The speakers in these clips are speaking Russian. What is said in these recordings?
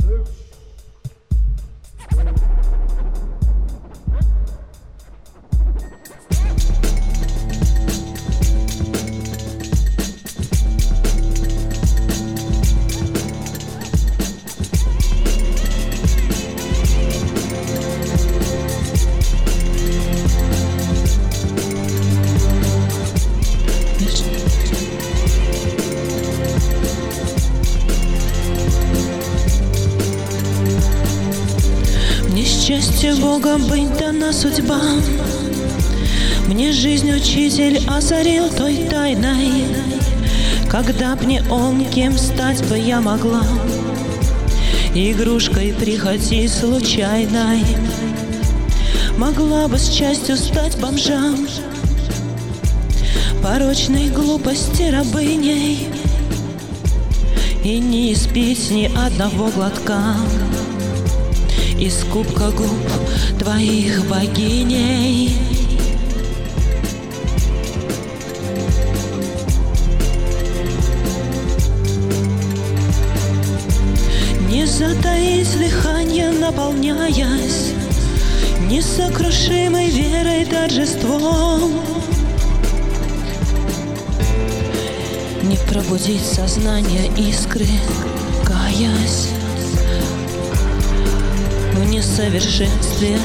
Счастье Бога быть дана судьба. Мне жизнь учитель озарил той тайной. Когда б не он, кем стать бы я могла? Игрушкой прихоти случайной. Могла бы с частью стать бомжам, порочной глупости рабыней, и не испить ни одного глотка из кубка губ твоих богиней. Не затаить дыхание, наполняясь несокрушимой верой, торжеством, не пробудить сознание искры, каясь в несовершенстве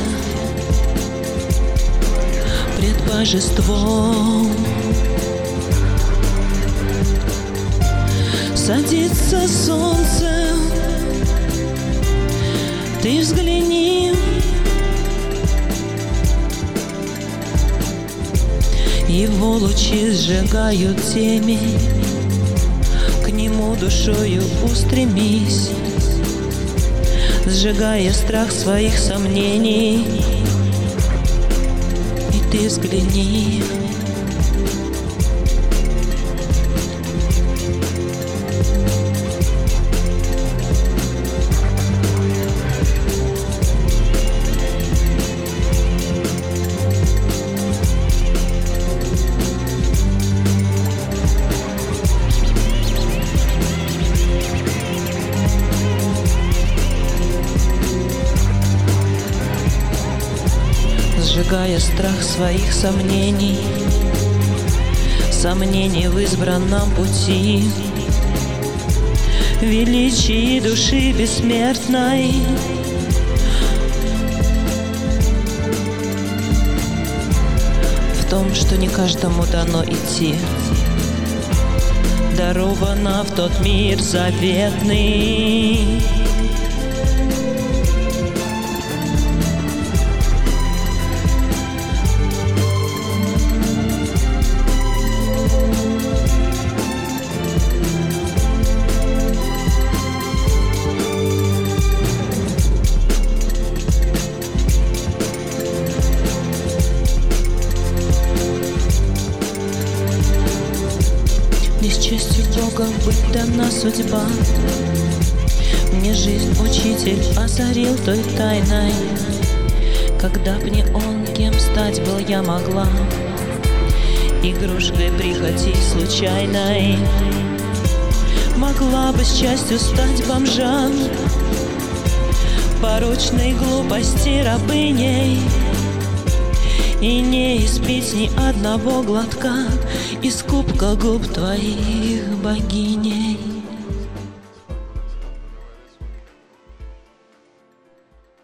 пред божеством. Садится солнце, ты взгляни, его лучи сжигают темень, к нему душою устремись, сжигая страх своих сомнений. И ты взгляни. Сжигая страх своих сомнений, сомнений в избранном пути, величии души бессмертной. В том, что не каждому дано идти, даровано в тот мир заветный. Не с честью Бога быть дана судьба. Мне жизнь учитель озарил той тайной. Когда б не он, кем стать был я могла? Игрушкой прихоти случайной. Могла бы с частью стать бомжам, порочной глупости рабыней, и не испить ни одного глотка из кубка губ твоих богиней.